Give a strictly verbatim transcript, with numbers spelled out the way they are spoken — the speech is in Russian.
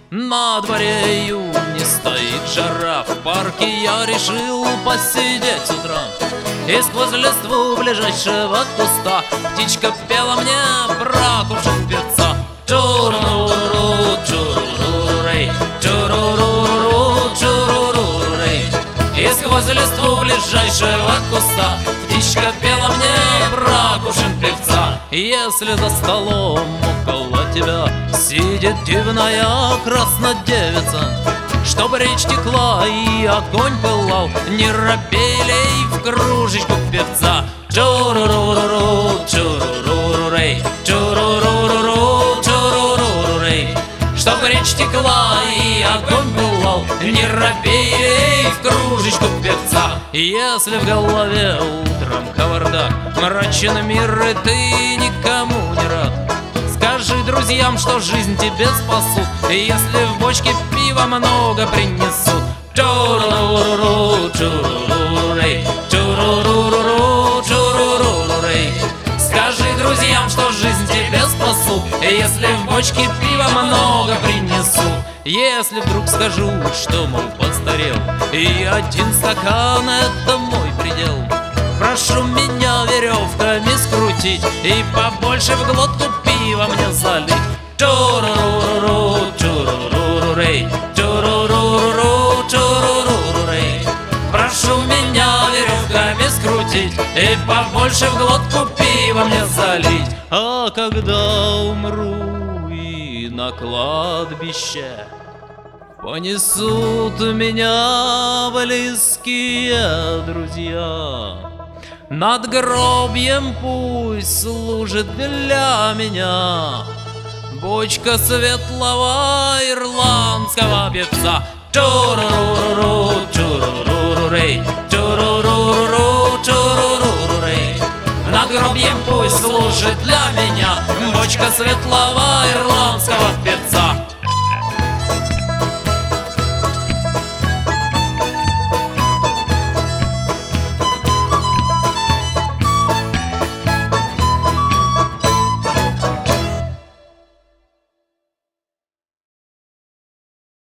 На дворе июнь, не стоит жара, в парке я решил посидеть с утра. И сквозь листву ближайшего куста птичка пела мне про кувшин певца. Чуруруру, чурурурей, чуруруру, чурурурей. И сквозь листву ближайшего куста птичка пела мне про кувшин певца. Если за столом около тебя сидит дивная краснодевица, чтоб речь текла и огонь пылал, не робелей в кружечку певца. Чуруруру, чурурурей, чуруруру, чурурурей. Чтоб речь текла и огонь пылал, не робелей в кружечку певца. Если в голове утром кавардак, мрачен мир, и ты никому не рад, скажи друзьям, что жизнь тебе спасут, если в бочке пива много принесут. Чуруруру, чурурурей, чуруруру, чурурурей. Скажи друзьям, что жизнь тебе спасут, если в бочке пива много принесут. Если вдруг скажу, что, мол, постарел, и один стакан — это мой предел, прошу меня веревками скрутить и побольше в глотку пива мне залить. Чуруруру, чурурурей, чуруруру, чурурурей. Прошу меня веревками скрутить и побольше в глотку пива мне залить. А когда умру и на кладбище понесут меня близкие друзья, над гробьем пусть служит для меня бочка светлого ирландского певца. Чуруруру, чурурурей, чуруруру, чурурурей. Над гробьем пусть служит для меня бочка светлого ирландского певца.